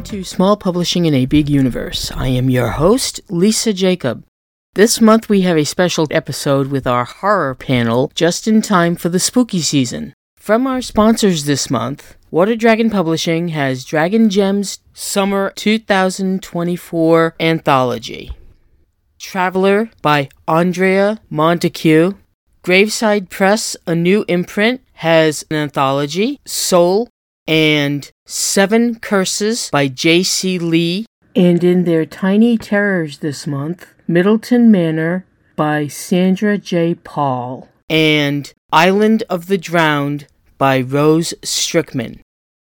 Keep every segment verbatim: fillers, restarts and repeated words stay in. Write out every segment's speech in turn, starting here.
to Small Publishing in a Big Universe. I am your host, Lisa Jacob. This month we have a special episode with our horror panel just in time for the spooky season. From our sponsors this month, Water Dragon Publishing has Dragon Gems Summer two thousand twenty-four Anthology. Traveler by Andrea Montague. Graveside Press, a new imprint, has an anthology, Soul, and Seven Curses by J C Lee. And in their Tiny Terrors this month, Middleton Manor by Sandra J. Paul. And Island of the Drowned by Rose Strickman.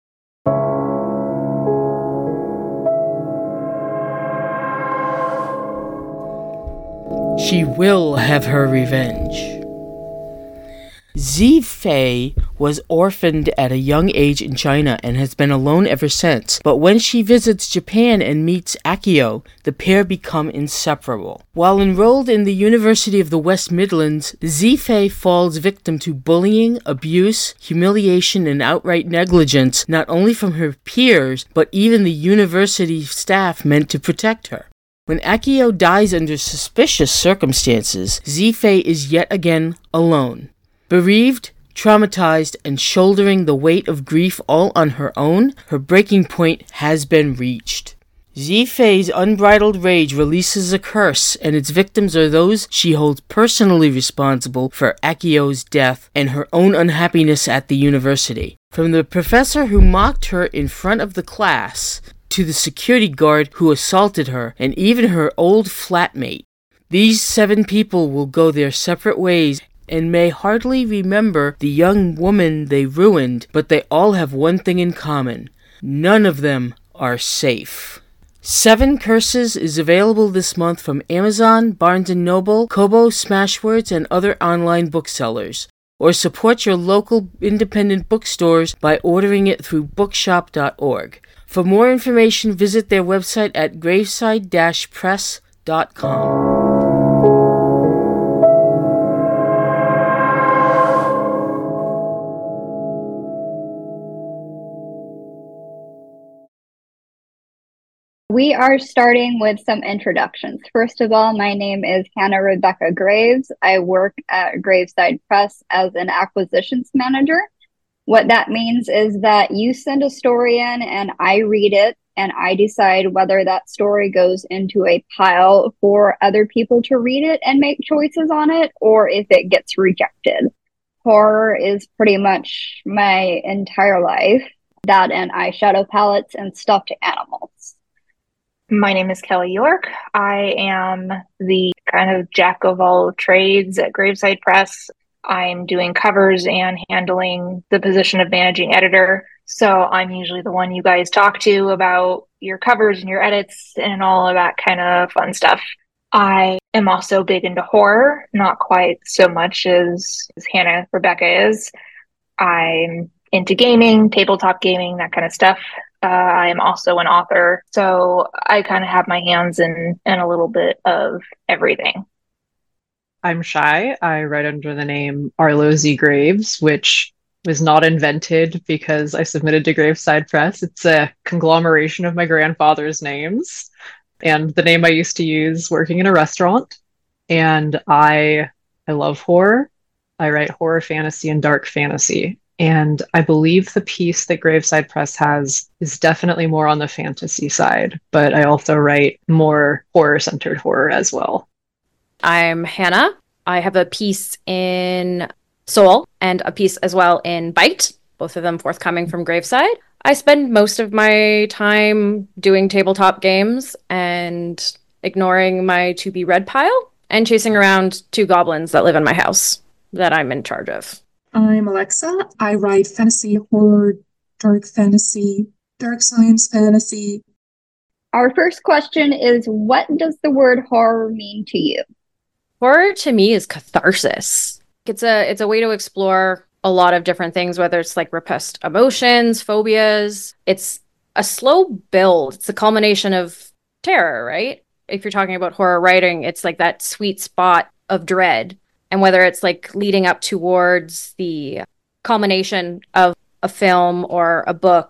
She will have her revenge. Zifei was orphaned at a young age in China and has been alone ever since, but when she visits Japan and meets Akio, the pair become inseparable. While enrolled in the University of the West Midlands, Zifei falls victim to bullying, abuse, humiliation, and outright negligence not only from her peers, but even the university staff meant to protect her. When Akio dies under suspicious circumstances, Zifei is yet again alone. Bereaved, traumatized, and shouldering the weight of grief all on her own, her breaking point has been reached. Zifei's unbridled rage releases a curse, and its victims are those she holds personally responsible for Akio's death and her own unhappiness at the university. From the professor who mocked her in front of the class, to the security guard who assaulted her, and even her old flatmate. These seven people will go their separate ways and may hardly remember the young woman they ruined, but they all have one thing in common. None of them are safe. Seven Curses is available this month from Amazon, Barnes and Noble, Kobo, Smashwords, and other online booksellers. Or support your local independent bookstores by ordering it through bookshop dot org. For more information, visit their website at graveside dash press dot com. We are starting with some introductions. First of all, my name is Hannah Rebecca Graves. I work at Graveside Press as an acquisitions manager. What that means is that you send a story in and I read it and I decide whether that story goes into a pile for other people to read it and make choices on it, or if it gets rejected. Horror is pretty much my entire life. That and eyeshadow palettes and stuffed animals. My name is Kelly York. I am the kind of jack of all trades at Graveside Press. I'm doing covers and handling the position of managing editor. So I'm usually the one you guys talk to about your covers and your edits and all of that kind of fun stuff. I am also big into horror, not quite so much as, as Hannah Rebecca is. I'm into gaming, tabletop gaming, that kind of stuff. Uh, I am also an author, so I kind of have my hands in, in a little bit of everything. I'm Shy. I write under the name Arlo Z. Graves, which was not invented because I submitted to Graveside Press. It's a conglomeration of my grandfather's names and the name I used to use working in a restaurant. And I I love horror. I write horror fantasy and dark fantasy. And I believe the piece that Graveside Press has is definitely more on the fantasy side, but I also write more horror-centered horror as well. I'm Hannah. I have a piece in Soul and a piece as well in Bite, both of them forthcoming from Graveside. I spend most of my time doing tabletop games and ignoring my to-be-read pile and chasing around two goblins that live in my house that I'm in charge of. I'm Alexa. I write fantasy, horror, dark fantasy, dark science fantasy. Our first question is, what does the word horror mean to you? Horror to me is catharsis. It's a it's a way to explore a lot of different things, whether it's like repressed emotions, phobias. It's a slow build. It's the culmination of terror, right? If you're talking about horror writing, it's like that sweet spot of dread. And whether it's like leading up towards the culmination of a film or a book,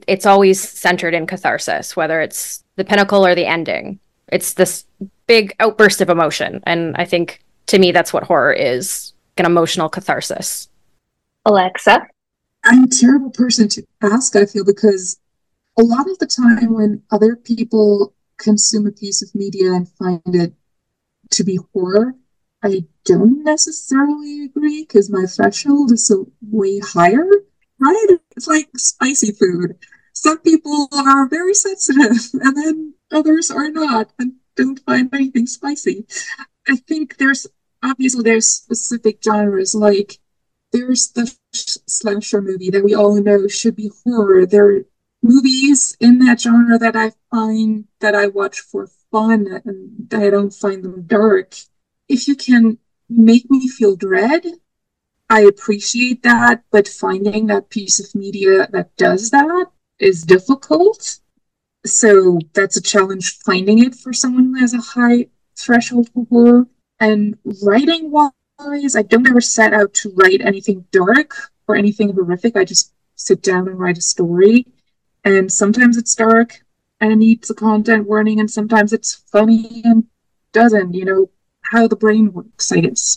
it's always centered in catharsis, whether it's the pinnacle or the ending. It's this big outburst of emotion. And I think, to me, that's what horror is, an emotional catharsis. Alexa? I'm a terrible person to ask, I feel, because a lot of the time when other people consume a piece of media and find it to be horror, I don't necessarily agree because my threshold is so way higher, right? It's like spicy food. Some people are very sensitive and then others are not and don't find anything spicy. I think there's, obviously there's specific genres, like there's the slasher movie that we all know should be horror. There are movies in that genre that I find that I watch for fun and I don't find them dark. If you can make me feel dread, I appreciate that, but finding that piece of media that does that is difficult. So that's a challenge, finding it for someone who has a high threshold for horror. And writing wise, I don't ever set out to write anything dark or anything horrific. I just sit down and write a story. And sometimes it's dark and needs a content warning, and sometimes it's funny and doesn't, you know, how the brain works, I guess.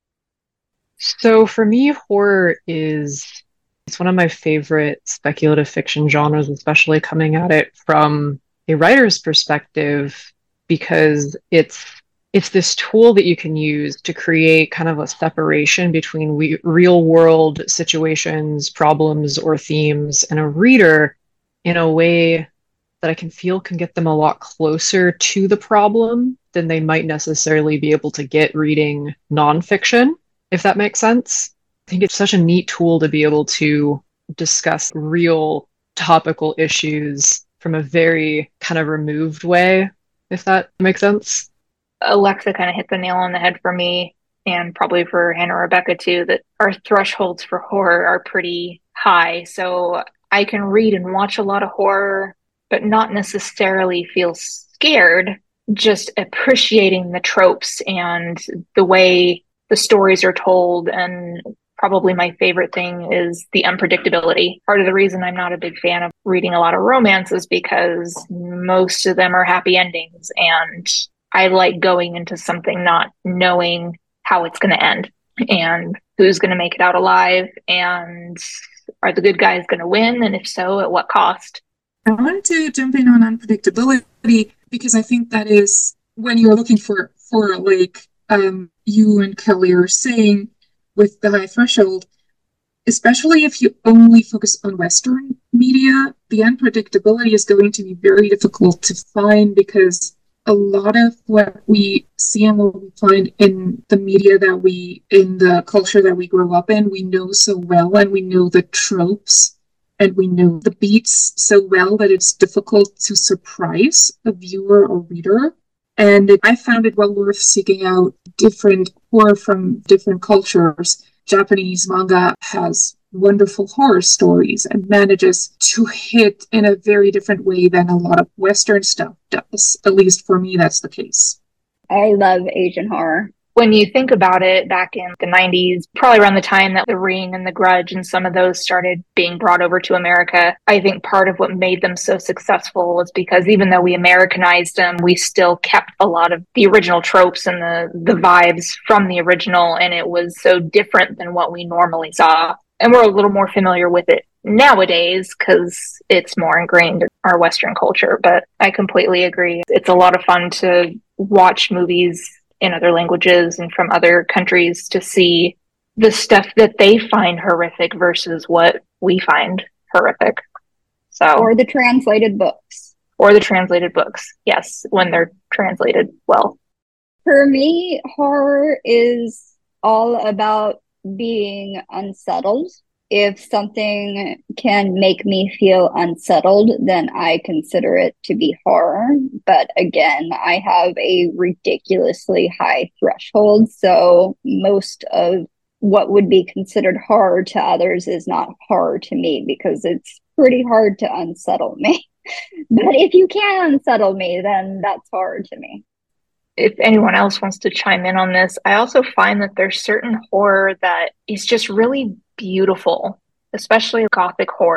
So for me, horror is it's one of my favorite speculative fiction genres, especially coming at it from a writer's perspective, because it's it's this tool that you can use to create kind of a separation between we, real world situations, problems, or themes, and a reader in a way that I can feel can get them a lot closer to the problem than they might necessarily be able to get reading nonfiction, if that makes sense. I think it's such a neat tool to be able to discuss real topical issues from a very kind of removed way, if that makes sense. Alexa kind of hit the nail on the head for me, and probably for Hannah or Rebecca too, that our thresholds for horror are pretty high. So I can read and watch a lot of horror, but not necessarily feel scared, just appreciating the tropes and the way the stories are told. And probably my favorite thing is the unpredictability. Part of the reason I'm not a big fan of reading a lot of romance is because most of them are happy endings, and I like going into something not knowing how it's going to end and who's going to make it out alive, and are the good guys going to win, and if so, at what cost? I wanted to jump in on unpredictability because I think that is when you're looking for, for like um, you and Kelly are saying with the high threshold, especially if you only focus on Western media, the unpredictability is going to be very difficult to find because a lot of what we see and what we find in the media that we, in the culture that we grow up in, we know so well, and we know the tropes and we know the beats so well that it's difficult to surprise a viewer or reader. And I found it well worth seeking out different horror from different cultures. Japanese manga has wonderful horror stories and manages to hit in a very different way than a lot of Western stuff does. At least for me, that's the case. I love Asian horror. When you think about it, back in the nineties, probably around the time that The Ring and The Grudge and some of those started being brought over to America, I think part of what made them so successful was because even though we Americanized them, we still kept a lot of the original tropes and the, the vibes from the original, and it was so different than what we normally saw. And we're a little more familiar with it nowadays because it's more ingrained in our Western culture. But I completely agree. It's a lot of fun to watch movies in other languages and from other countries to see the stuff that they find horrific versus what we find horrific. So, or the translated books. Or the translated books, yes, when they're translated well. For me, horror is all about being unsettled. If something can make me feel unsettled, then I consider it to be horror. But again, I have a ridiculously high threshold, so most of what would be considered horror to others is not horror to me because it's pretty hard to unsettle me. But if you can unsettle me, then that's horror to me. If anyone else wants to chime in on this, I also find that there's certain horror that is just really beautiful, especially Gothic horror.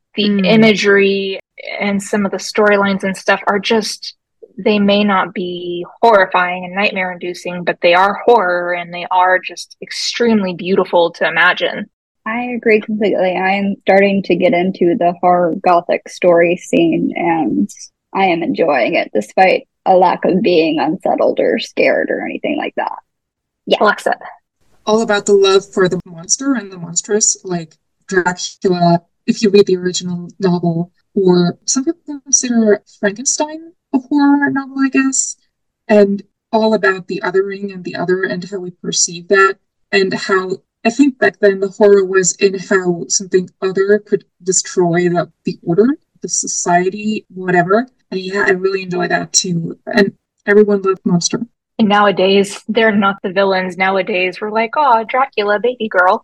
the Mm. imagery and some of the storylines and stuff are just, they may not be horrifying and nightmare inducing, but they are horror and they are just extremely beautiful to imagine. I agree completely. I am starting to get into the horror gothic story scene and I am enjoying it despite a lack of being unsettled or scared or anything like that. Yeah, Alexa. All about the love for the monster and the monstrous, like Dracula, if you read the original novel, or some people consider Frankenstein a horror novel, I guess, and all about the othering and the other and how we perceive that, and how I think back then the horror was in how something other could destroy the, the order, the society, whatever. And yeah, I really enjoy that too. And everyone loved Monster. And nowadays, they're not the villains. Nowadays, we're like, oh, Dracula, baby girl.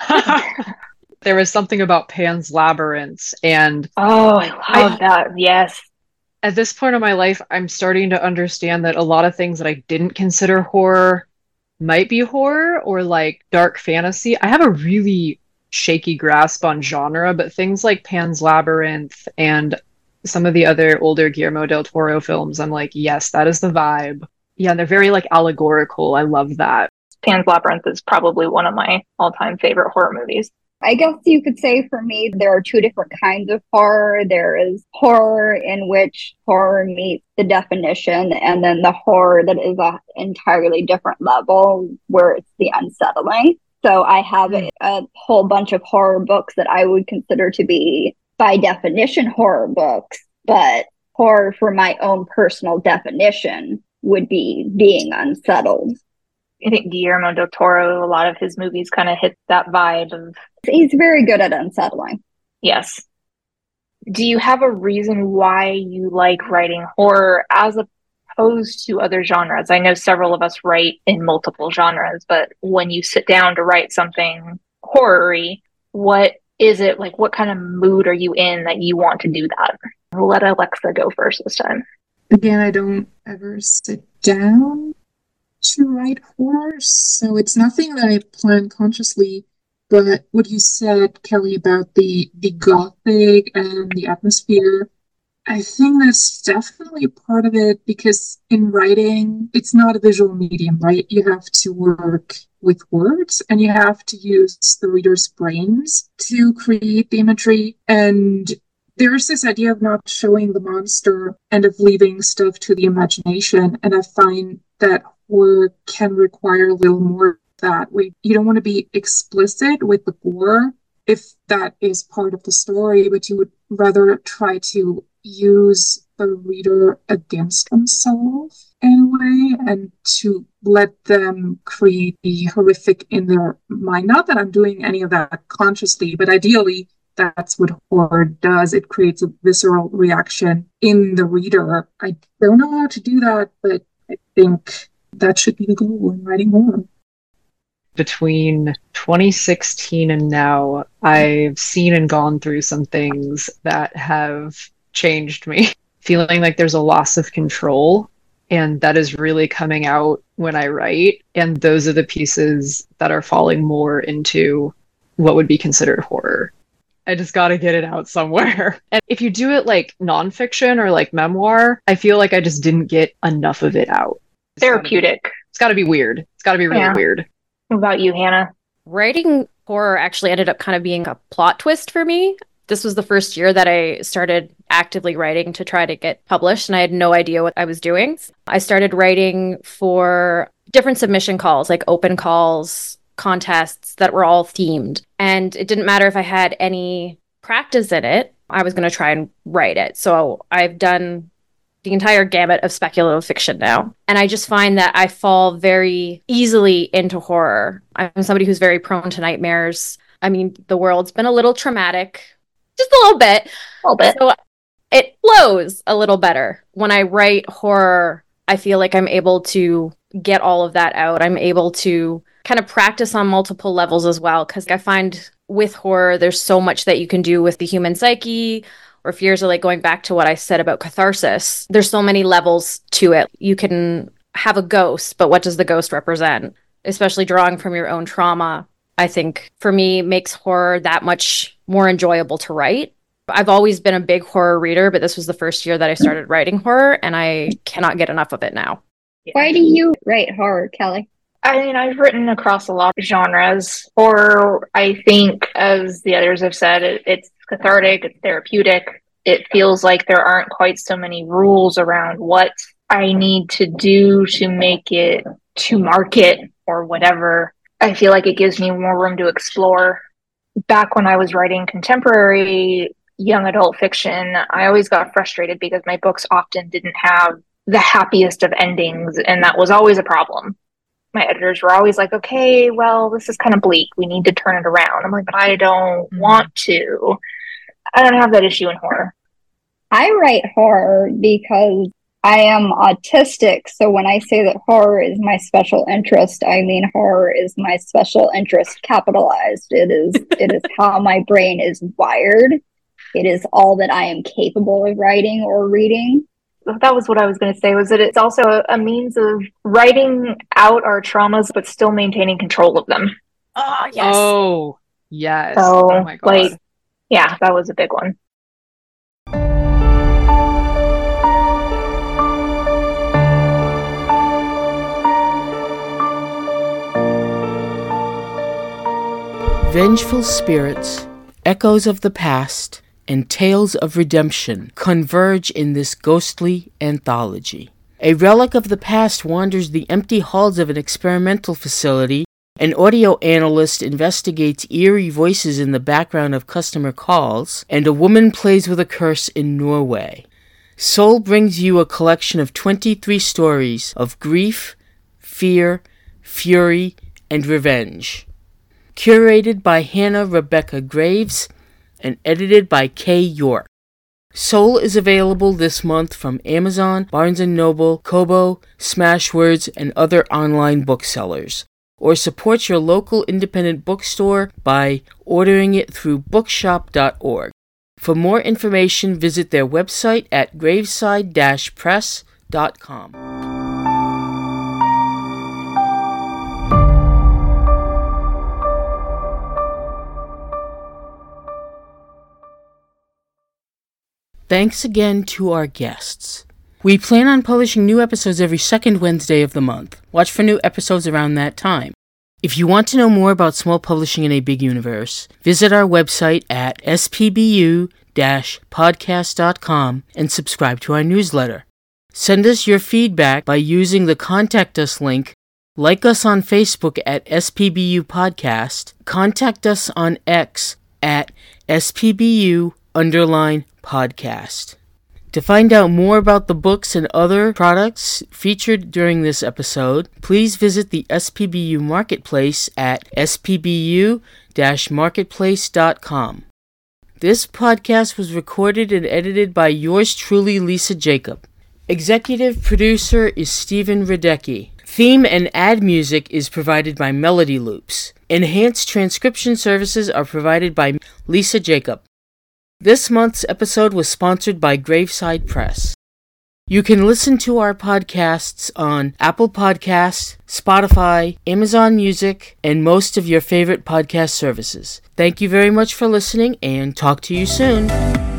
There was something about Pan's Labyrinth, and oh, I love I, that. Yes. At this point in my life, I'm starting to understand that a lot of things that I didn't consider horror might be horror or like dark fantasy. I have a really shaky grasp on genre, but things like Pan's Labyrinth and some of the other older Guillermo del Toro films, I'm like, yes, that is the vibe. Yeah, they're very like allegorical. I love that. Pan's Labyrinth is probably one of my all-time favorite horror movies. I guess you could say for me, there are two different kinds of horror. There is horror in which horror meets the definition, and then the horror that is an entirely different level where it's the unsettling. So I have a, a whole bunch of horror books that I would consider to be, by definition, horror books, but horror for my own personal definition would be being unsettled. I think Guillermo del Toro, a lot of his movies kind of hit that vibe of... He's very good at unsettling. Yes. Do you have a reason why you like writing horror as opposed to other genres? I know several of us write in multiple genres, but when you sit down to write something horror-y, what is it, like what kind of mood are you in that you want to do that? We'll let Alexa go first this time. Again, I don't ever sit down to write horror, so it's nothing that I plan consciously. But what you said, Kelly, about the the gothic and the atmosphere, I think that's definitely part of it, because in writing, it's not a visual medium, right? You have to work with words and you have to use the reader's brains to create the imagery. And there's this idea of not showing the monster and of leaving stuff to the imagination. And I find that horror can require a little more of that. We, you don't want to be explicit with the gore if that is part of the story, but you would rather try to use the reader against themselves in a way and to let them create the horrific in their mind. Not that I'm doing any of that consciously, but ideally that's what horror does. It creates a visceral reaction in the reader. I don't know how to do that, but I think that should be the goal in writing horror. Between twenty sixteen and now, I've seen and gone through some things that have changed me. Feeling like there's a loss of control, and that is really coming out when I write. And those are the pieces that are falling more into what would be considered horror. I just got to get it out somewhere. And if you do it like nonfiction or like memoir, I feel like I just didn't get enough of it out. Therapeutic. It's got to be weird. It's got to be really yeah. weird. What about you, Hannah? Writing horror actually ended up kind of being a plot twist for me. This was the first year that I started actively writing to try to get published, and I had no idea what I was doing. I started writing for different submission calls, like open calls, contests that were all themed. And it didn't matter if I had any practice in it, I was going to try and write it. So I've done the entire gamut of speculative fiction now. And I just find that I fall very easily into horror. I'm somebody who's very prone to nightmares. I mean, the world's been a little traumatic, just a little bit. A little bit. So it flows a little better. When I write horror, I feel like I'm able to get all of that out. I'm able to kind of practice on multiple levels as well, because I find with horror, there's so much that you can do with the human psyche, or fears are like going back to what I said about catharsis. There's so many levels to it. You can have a ghost, but what does the ghost represent? Especially drawing from your own trauma, I think for me makes horror that much more enjoyable to write. I've always been a big horror reader, but this was the first year that I started writing horror, and I cannot get enough of it now. Why do you write horror, Kelly? I mean, I've written across a lot of genres. Horror, I think, as the others have said, it, it's cathartic, it's therapeutic. It feels like there aren't quite so many rules around what I need to do to make it to market or whatever. I feel like it gives me more room to explore. Back when I was writing contemporary young adult fiction, I always got frustrated because my books often didn't have the happiest of endings, and that was always a problem. My editors were always like, okay, well, this is kind of bleak. We need to turn it around. I'm like, but I don't want to. I don't have that issue in horror. I write horror because I am autistic. So when I say that horror is my special interest, I mean horror is my special interest capitalized. It is it is how my brain is wired. It is all that I am capable of writing or reading. That was what I was going to say, was that it's also a, a means of writing out our traumas, but still maintaining control of them. Oh, yes. Oh, yes. So, oh my God. like, yeah, that was a big one. Vengeful spirits, echoes of the past, and tales of redemption converge in this ghostly anthology. A relic of the past wanders the empty halls of an experimental facility. An audio analyst investigates eerie voices in the background of customer calls, and a woman plays with a curse in Norway. Soul brings you a collection of twenty-three stories of grief, fear, fury, and revenge. Curated by Hannah Rebecca Graves and edited by Kay York. Soul is available this month from Amazon, Barnes and Noble, Kobo, Smashwords, and other online booksellers. Or support your local independent bookstore by ordering it through bookshop dot org. For more information, visit their website at graveside dash press dot com. Thanks again to our guests. We plan on publishing new episodes every second Wednesday of the month. Watch for new episodes around that time. If you want to know more about small publishing in a big universe, visit our website at s p b u dash podcast dot com and subscribe to our newsletter. Send us your feedback by using the Contact Us link, like us on Facebook at S P B U Podcast, contact us on X at S P B U underline podcast. To find out more about the books and other products featured during this episode, please visit the S P B U Marketplace at s p b u dash marketplace dot com. This podcast was recorded and edited by yours truly, Lisa Jacob. Executive producer is Stephen Radecki. Theme and ad music is provided by Melody Loops. Enhanced transcription services are provided by Lisa Jacob. This month's episode was sponsored by Graveside Press. You can listen to our podcasts on Apple Podcasts, Spotify, Amazon Music, and most of your favorite podcast services. Thank you very much for listening, and talk to you soon.